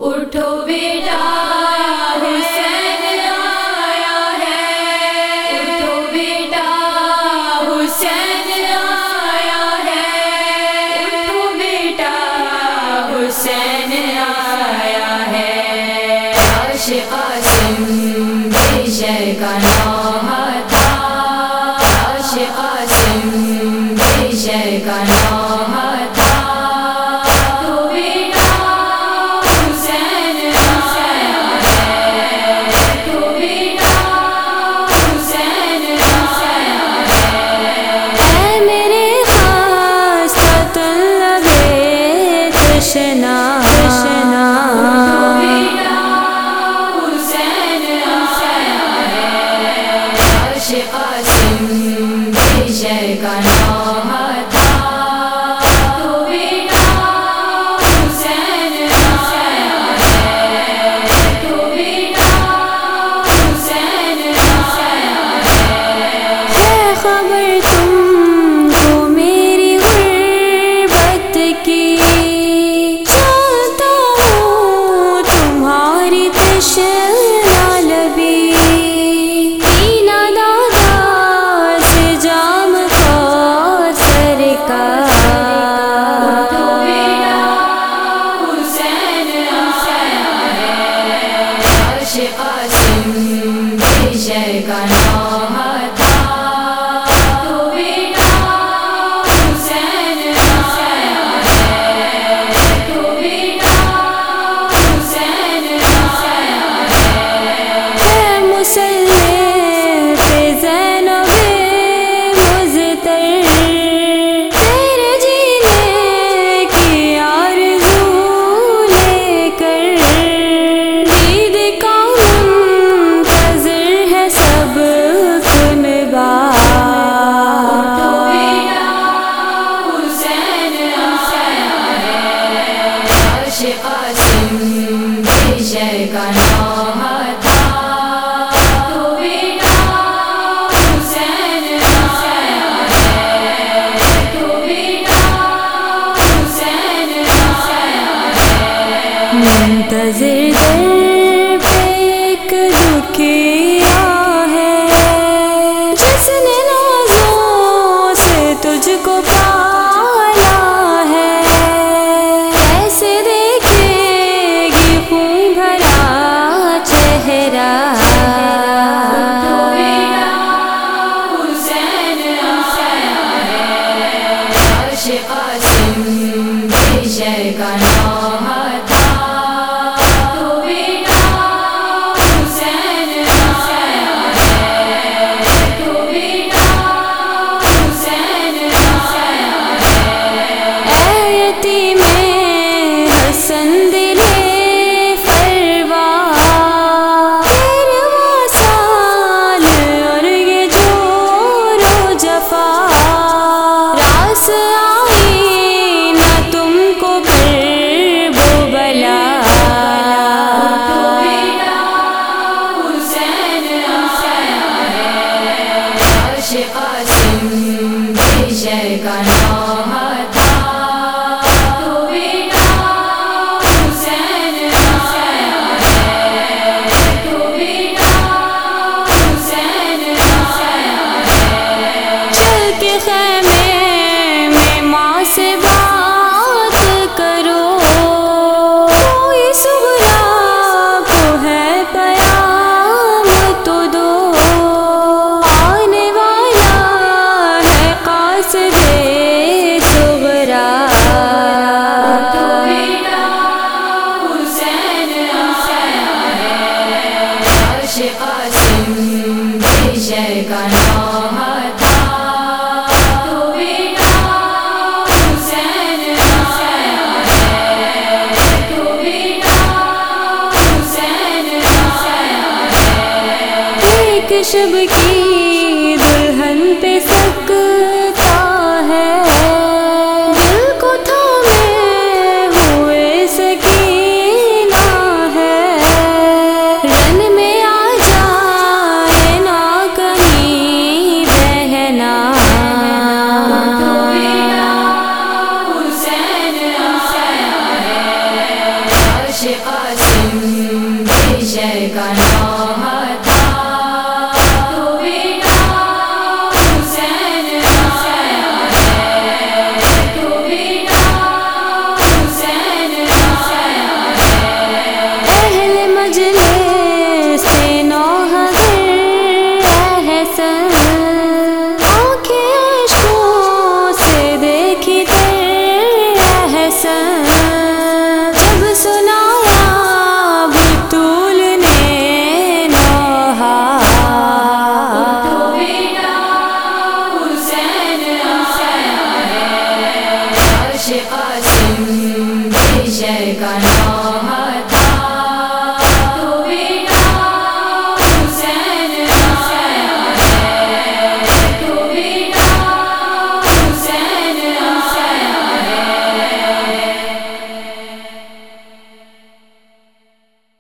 اٹھو بیٹا حسین آیا ہے، اٹھو بیٹا حسین آیا ہے، اٹھو بیٹا حسین آیا ہے۔ عرش قاسم بیشر کا نوحہ تھا، عرش قاسم بیشر کا نوحہ تھا، تو بیٹا حسین آیا ہے، تو بیٹا حسین آیا ہے۔ اے میرے خاص طلب تشنا عرش قاسم بیشر کا نوحہ تھا، تو بیٹا حسین آیا ہے، تو بیٹا حسین آیا ہے۔ ہے خبر تم کو میری غربت کی، جانتا ہوں تمہاری تشنا لبی، پینا دادا سے جام کوثر کا، تو بیٹا حسین آیا ہے۔ عرش قاسم بیشر کا نوحہ تھا، تو بیٹا حسین آیا ہے، تو بیٹا حسین آیا ہے۔ ہے مسلم پہ زینب مضطر، تیرے جینے کی آرزو لے کر، عید کا منتظر ہے سب کنبہ، تو بیٹا حسین آیا ہے۔ عرش قاسم بیشر کا نوحہ تھا، تو بیٹا حسین آیا ہے، تو بیٹا حسین آیا ہے۔ منتظر در پہ ایک دکھیا ہے، جس نے نازوں سے تجھ کو پالا ہے، کیسے دیکھے گی خون بھرا چہرہ، تو بیٹا حسین آیا ہے۔ عرش قاسم بیشر کا نوحہ تھا، تو بیٹا حسین آیا ہے، تو بیٹا حسین آیا ہے۔ اے یتیم حسن دل فروا، تیرے وصال اور یہ جور و جفا، راس آئی نہ تم کو پھر وہ بلا، تو بیٹا حسین آیا ہے۔ عرش قاسم بیشر کا نوحہ تھا، تو بیٹا حسین آیا ہے، تو بیٹا حسین آیا ہے۔ چل کے خیمے میں ماں سے بات کرو، کوئی سغرا کو ہے پیام تو دو، آنے والا ہے قاصد صغرا، تو بیٹا حسین آیا ہے۔ عرش قاسم بیشر کا نوحہ تھا، تو بیٹا حسین آیا ہے، تو بیٹا حسین آیا ہے۔ ایک شب کی دلہن پہ سکتا ہے، دل کو تھامے ہوئے سکینہ ہے، رن میں آ جائے نا کہیں بہنا، تو بیٹا حسین آیا ہے۔ عرش قاسم پیشے کا نوحہ تھا تو بیٹا حسین آیا ہے تو بیٹا حسین آیا ہے اہل مجلس سے نوحہ گر احسن آنکھیں اشکوں سے دیکھی تیر احسن جب سنایا بطول نے نوحہ تو بیٹا حسین آیا ہے عرش قاسم پیشے کا نوحہ